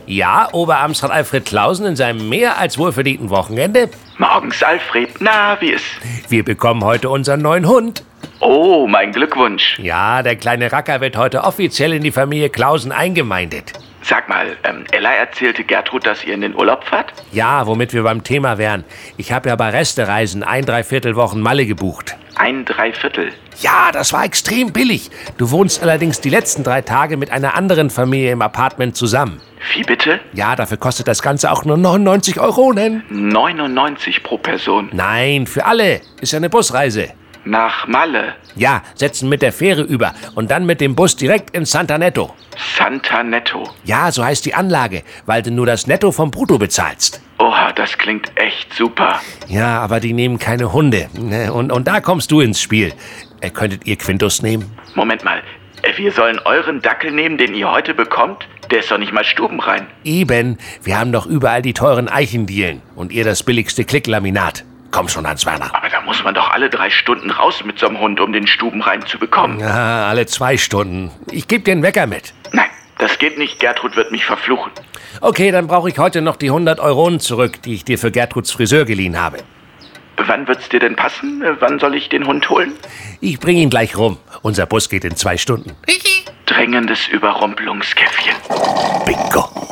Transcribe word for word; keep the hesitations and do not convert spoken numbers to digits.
Ja, Oberamtsrat Alfred Clausen in seinem mehr als wohlverdienten Wochenende. Morgens, Alfred. Na, wie ist? Wir bekommen heute unseren neuen Hund. Oh, mein Glückwunsch. Ja, der kleine Racker wird heute offiziell in die Familie Clausen eingemeindet. Sag mal, ähm, Ella erzählte Gertrud, dass ihr in den Urlaub fahrt? Ja, womit wir beim Thema wären. Ich habe ja bei Restereisen ein Dreiviertel Wochen Malle gebucht. Ein Dreiviertel? Ja, das war extrem billig. Du wohnst allerdings die letzten drei Tage mit einer anderen Familie im Apartment zusammen. Wie bitte? Ja, dafür kostet das Ganze auch nur neunundneunzig Euro. neunundneunzig pro Person? Nein, für alle. Ist ja eine Busreise. Nach Malle? Ja, setzen mit der Fähre über und dann mit dem Bus direkt ins Santa Netto. Santa Netto? Ja, so heißt die Anlage, weil du nur das Netto vom Brutto bezahlst. Oha, das klingt echt super. Ja, aber die nehmen keine Hunde. Und, und da kommst du ins Spiel. Äh, könntet ihr Quintus nehmen? Moment mal, wir sollen euren Dackel nehmen, den ihr heute bekommt? Der ist doch nicht mal stubenrein. Eben, wir haben doch überall die teuren Eichendielen und ihr das billigste Klicklaminat. Komm schon, Hans-Werner. Aber da muss man doch alle drei Stunden raus mit so einem Hund, um den stubenrein zu bekommen. Ja, alle zwei Stunden. Ich gebe dir einen Wecker mit. Nein, das geht nicht. Gertrud wird mich verfluchen. Okay, dann brauche ich heute noch die hundert Euronen zurück, die ich dir für Gertruds Friseur geliehen habe. Wann wird's dir denn passen? Wann soll ich den Hund holen? Ich bringe ihn gleich rum. Unser Bus geht in zwei Stunden. Drängendes Überrumpelungskäffchen. Bingo.